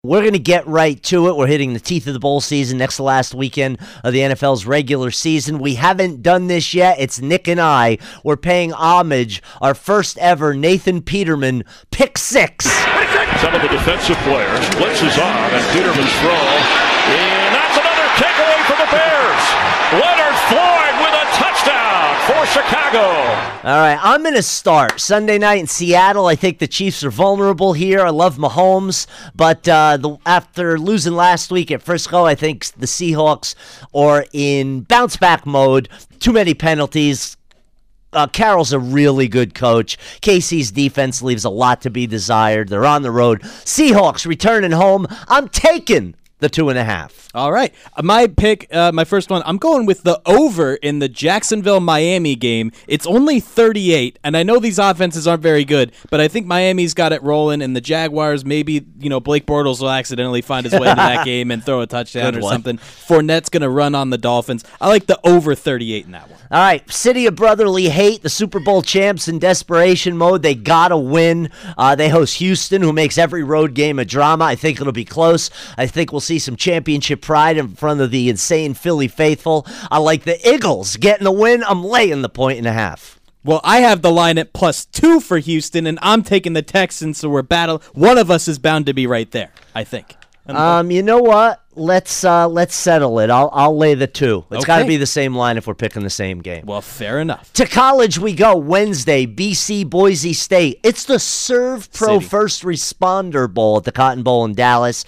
We're going to get right to it. We're hitting the teeth of the bowl season, next to last weekend of the NFL's regular season. We haven't done this yet. It's Nick and I. We're paying homage, our first ever Nathan Peterman pick six. Some of the defensive players blitzes on, and Peterman's throw. And that's another takeaway for the Bears. Leonard Floyd with a touchdown for Chicago. All right, I'm going to start. Sunday night in Seattle, I think the Chiefs are vulnerable here. I love Mahomes, but after losing last week at Frisco, I think the Seahawks are in bounce-back mode. Too many penalties. Carroll's a really good coach. KC's defense leaves a lot to be desired. They're on the road. Seahawks returning home. I'm taking the 2.5. All right. My pick, my first one, I'm going with the over in the Jacksonville-Miami game. It's only 38, and I know these offenses aren't very good, but I think Miami's got it rolling, and the Jaguars, maybe, Blake Bortles will accidentally find his way into that game and throw a touchdown or something. Fournette's going to run on the Dolphins. I like the over 38 in that one. All right, City of Brotherly Hate, the Super Bowl champs in desperation mode. They got to win. They host Houston, who makes every road game a drama. I think it'll be close. I think we'll see some championship pride in front of the insane Philly faithful. I like the Eagles getting the win. I'm laying the 1.5. Well, I have the line at +2 for Houston, and I'm taking the Texans, so we're battling. One of us is bound to be right there, I think. You know what? Let's settle it. I'll lay the 2. It's got to be the same line if we're picking the same game. Well, fair enough. To college we go. Wednesday, BC Boise State. It's the Serve Pro City. First Responder Bowl at the Cotton Bowl in Dallas.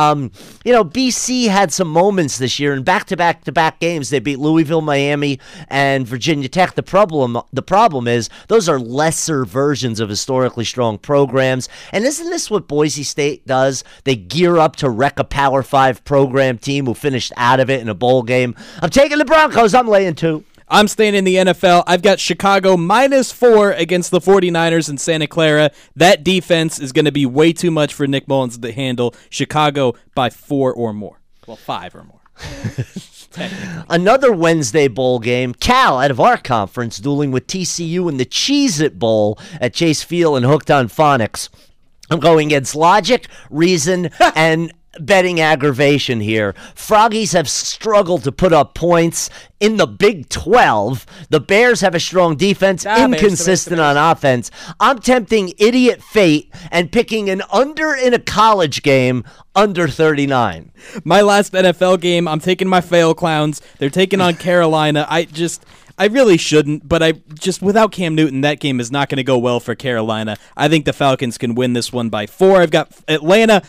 BC had some moments this year in back-to-back games. They beat Louisville, Miami, and Virginia Tech. The problem is those are lesser versions of historically strong programs. And isn't this what Boise State does? They gear up to wreck a Power 5 program team who finished out of it in a bowl game. I'm taking the Broncos. I'm laying 2. I'm staying in the NFL. I've got Chicago -4 against the 49ers in Santa Clara. That defense is going to be way too much for Nick Mullins to handle. Chicago by 4 or more. Well, 5 or more. Another Wednesday bowl game. Cal, out of our conference, dueling with TCU in the Cheez-It Bowl at Chase Field and Hooked on Phonics. I'm going against logic, reason, and betting aggravation here. Froggies have struggled to put up points in the Big 12. The Bears have a strong defense, inconsistent on offense. I'm tempting idiot fate and picking an under in a college game, under 39. My last NFL game, I'm taking my fail clowns. They're taking on Carolina. I really shouldn't, but without Cam Newton, that game is not going to go well for Carolina. I think the Falcons can win this one by 4. I've got Atlanta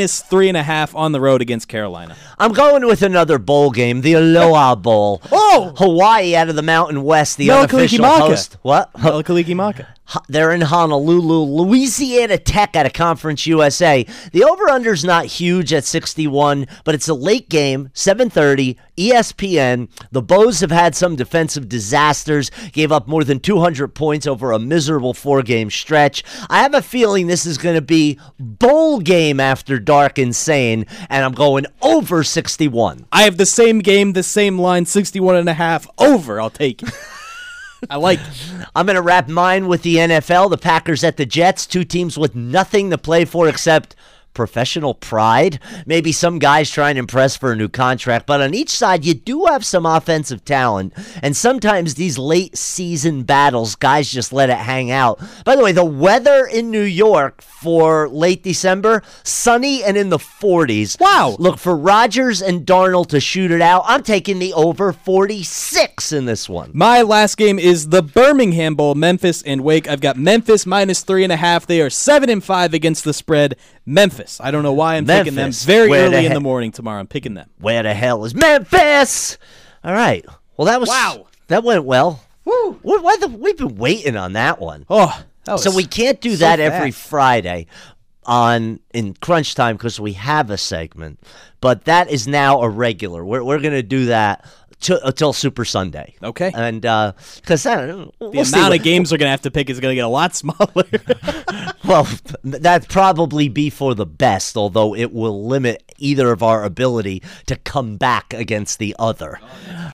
-3.5 on the road against Carolina. I'm going with another bowl game, the Aloha Bowl. Oh! Hawaii out of the Mountain West, the unofficial host. What? El Kalikimaka. They're in Honolulu. Louisiana Tech out of Conference USA. The over-under's not huge at 61, but it's a late game, 7:30, ESPN. The Bows have had some defensive disasters, gave up more than 200 points over a miserable 4-game stretch. I have a feeling this is going to be bowl game after dark insane, and I'm going over 61. I have the same game, the same line, 61.5 over. I'll take it. I like it. I'm going to wrap mine with the NFL, the Packers at the Jets, 2 teams with nothing to play for except professional pride. Maybe some guys trying to impress for a new contract, but on each side, you do have some offensive talent, and sometimes these late season battles, guys just let it hang out. By the way, the weather in New York for late December, sunny and in the 40s. Wow. Look for Rodgers and Darnold to shoot it out. I'm taking the over 46 in this one. My last game is the Birmingham Bowl, Memphis and Wake. I've got Memphis -3.5. They are 7-5 against the spread. Memphis. I don't know why I'm picking them. Very early in the morning tomorrow. I'm picking them. Where the hell is Memphis? All right. Well, that was that went well. Woo. We've been waiting on that one. Oh, that was so we can't do that every Friday in crunch time because we have a segment, but that is now a regular. We're going to do that until Super Sunday. Okay. And because the amount of games we're going to have to pick is going to get a lot smaller. Well, that'd probably be for the best, although it will limit either of our ability to come back against the other.